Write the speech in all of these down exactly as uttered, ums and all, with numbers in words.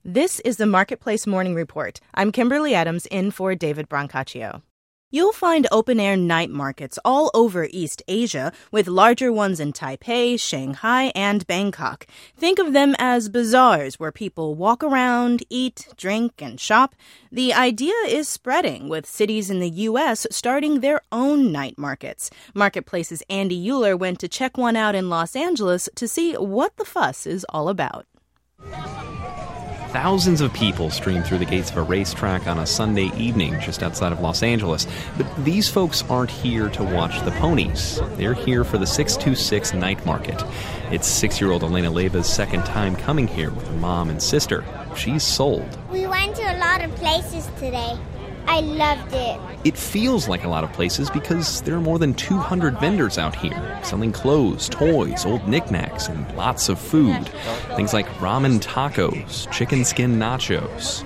This is the Marketplace Morning Report. I'm Kimberly Adams in for David Brancaccio. You'll find open-air night markets all over East Asia, with larger ones in Taipei, Shanghai, and Bangkok. Think of them as bazaars where people walk around, eat, drink, and shop. The idea is spreading, with cities in the U S starting their own night markets. Marketplace's Andy Euler went to check one out in Los Angeles to see what the fuss is all about. Thousands of people stream through the gates of a racetrack on a Sunday evening just outside of Los Angeles. But these folks aren't here to watch the ponies. They're here for the six two six night market. It's six-year-old Elena Leva's second time coming here with her mom and sister. She's sold. We went to a lot of places today. I loved it. It feels like a lot of places because there are more than two hundred vendors out here selling clothes, toys, old knickknacks, and lots of food. Things like ramen tacos, chicken skin nachos.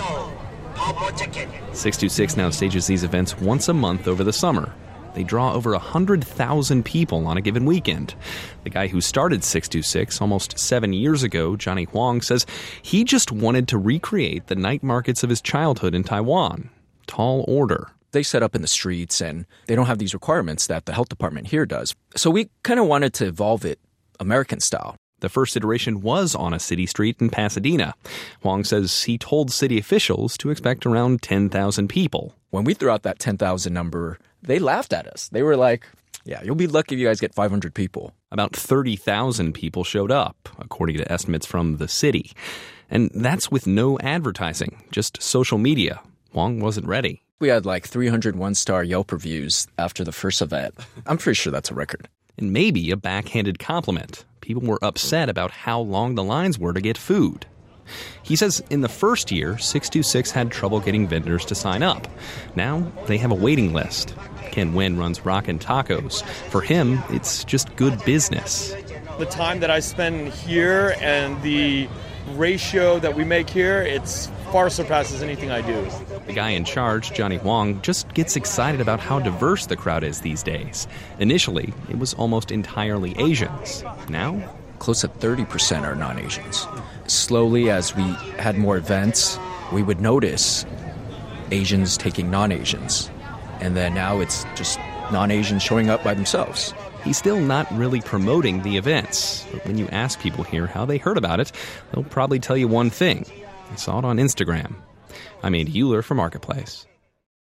six two six now stages these events once a month over the summer. They draw over one hundred thousand people on a given weekend. The guy who started six two six almost seven years ago, Johnny Huang, says he just wanted to recreate the night markets of his childhood in Taiwan. Tall order. They set up in the streets, and they don't have these requirements that the health department here does. So we kind of wanted to evolve it American style. The first iteration was on a city street in Pasadena. Huang says he told city officials to expect around ten thousand people. When we threw out that ten thousand number, they laughed at us. They were like, yeah, you'll be lucky if you guys get five hundred people. About thirty thousand people showed up, according to estimates from the city. And that's with no advertising, just social media. Huang wasn't ready. We had like three hundred one-star Yelp reviews after the first event. I'm pretty sure that's a record. And maybe a backhanded compliment. People were upset about how long the lines were to get food. He says in the first year, six two six had trouble getting vendors to sign up. Now they have a waiting list. Ken Nguyen runs Rockin' Tacos. For him, it's just good business. The time that I spend here and the ratio that we make here, it's far surpasses anything I do. The guy in charge, Johnny Huang, just gets excited about how diverse the crowd is these days. Initially, it was almost entirely Asians. Now, close to thirty percent are non-Asians. Slowly, as we had more events, we would notice Asians taking non-Asians. And then now it's just non-Asians showing up by themselves. He's still not really promoting the events. But when you ask people here how they heard about it, they'll probably tell you one thing. I saw it on Instagram. I'm Andy Euler for Marketplace.